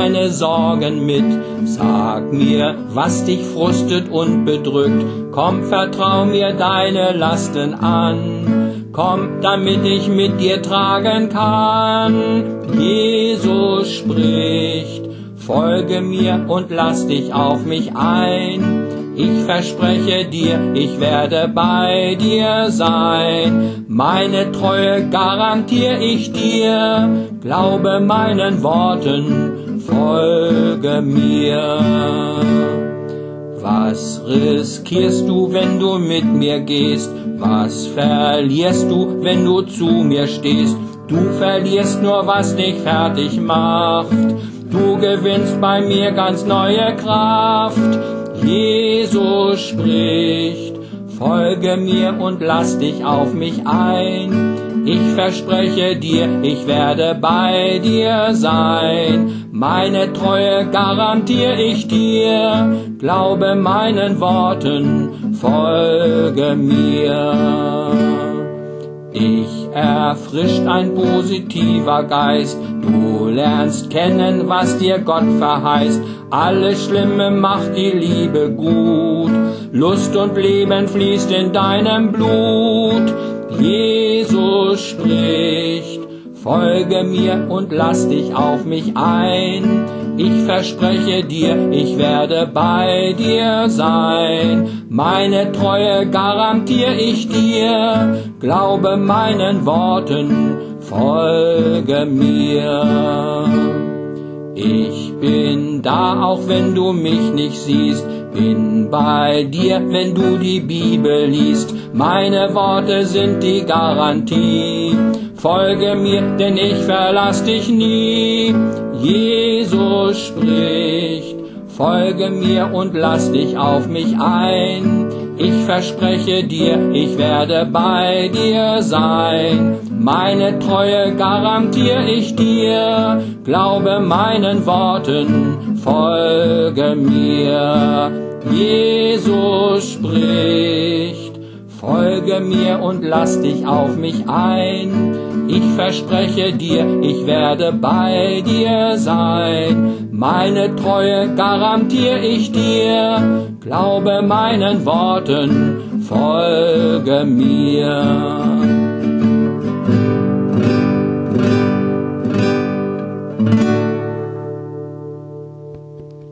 meine Sorgen mit. Sag mir, was dich frustet und bedrückt. Komm, vertrau mir deine Lasten an. Komm, damit ich mit dir tragen kann. Jesus spricht, folge mir und lass dich auf mich ein. Ich verspreche dir, ich werde bei dir sein. Meine Treue garantiere ich dir. Glaube meinen Worten, folge mir. Was riskierst du, wenn du mit mir gehst? Was verlierst du, wenn du zu mir stehst? Du verlierst nur, was dich fertig macht. Du gewinnst bei mir ganz neue Kraft. Jesus spricht, folge mir und lass dich auf mich ein. Ich verspreche dir, ich werde bei dir sein. Meine Treue garantiere ich dir. Glaube meinen Worten, folge mir. Ich erfrischt ein positiver Geist. Du lernst kennen, was dir Gott verheißt. Alles Schlimme macht die Liebe gut. Lust und Leben fließt in deinem Blut. Jesus spricht, folge mir und lass dich auf mich ein. Ich verspreche dir, ich werde bei dir sein. Meine Treue garantiere ich dir. Glaube meinen Worten, folge mir. Ich bin da, auch wenn du mich nicht siehst. Bin bei dir, wenn du die Bibel liest. Meine Worte sind die Garantie. Folge mir, denn ich verlass dich nie. Jesus spricht, folge mir und lass dich auf mich ein. Ich verspreche dir, ich werde bei dir sein. Meine Treue garantiere ich dir. Glaube meinen Worten, folge mir. Jesus spricht, folge mir und lass dich auf mich ein. Ich verspreche dir, ich werde bei dir sein. Meine Treue garantiere ich dir. Glaube meinen Worten, folge mir.